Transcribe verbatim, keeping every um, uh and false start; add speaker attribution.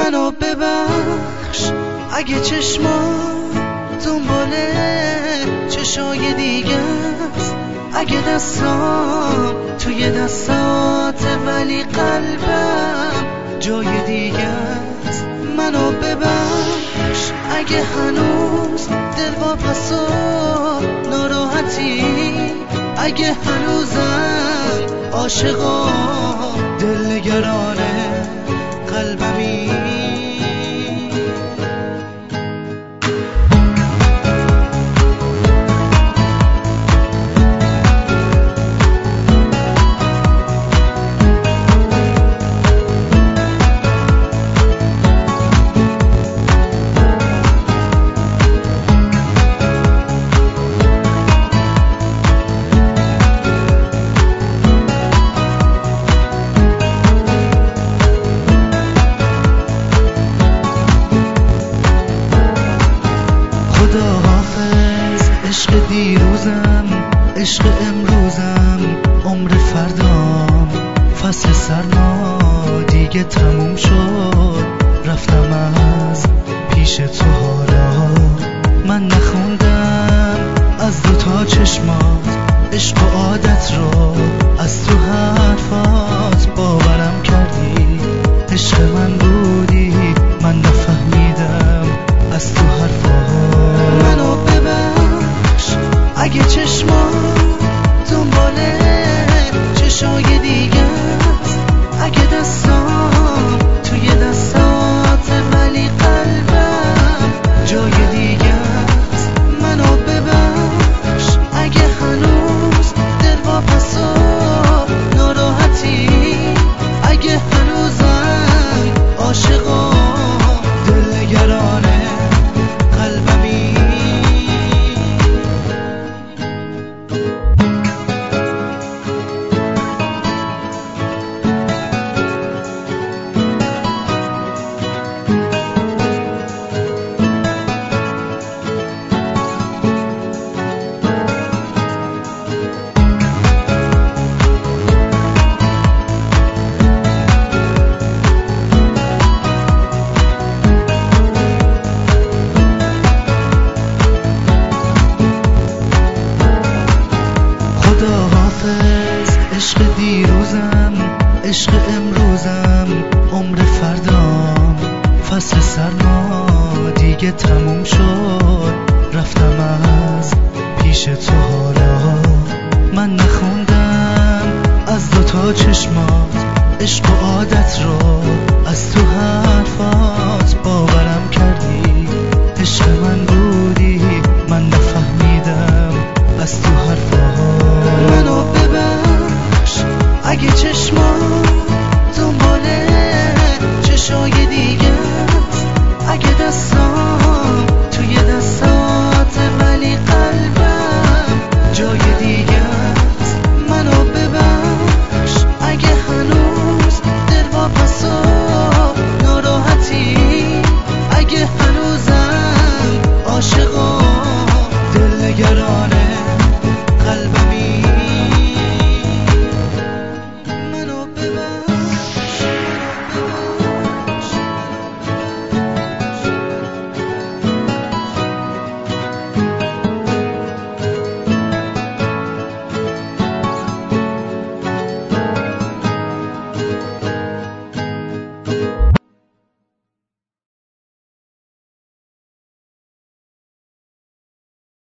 Speaker 1: منو ببخش اگه چشما دنبال چشای دیگه است، اگه دستام توی دستاته ولی قلبم جای دیگه است. منو ببخش اگه هنوز دل واپس و ناراحتی، اگه هنوزم عاشقام دل نگرانه قلبمی. عشق دیروزم، عشق امروزم، عمر فردام، فصل سرما دیگه تموم شد، رفتم از پیش تو. حالا من نخوندم از دوتا چشمات عشق و عادت رو، از تو حرفات باورم کردی عشق من بودی، من نفهمیدم از تو حرفات. منو ببخش اگه چشما دنبال چشای دیگه است، اگه دستام توی دستاته ولی قلبم جای دیگه است. منو ببخش اگه هنوز دل واپس و ناراحتی، اگه هنوزم عاشقام دل نگرانه قلبمی. عشق دیروزم، عشق امروزم، عمر فردام، فصل سرما دیگه تموم شد، رفتم از پیش تو. حالا من نخوندم از دوتا چشمات عشق و عادت رو، از تو هم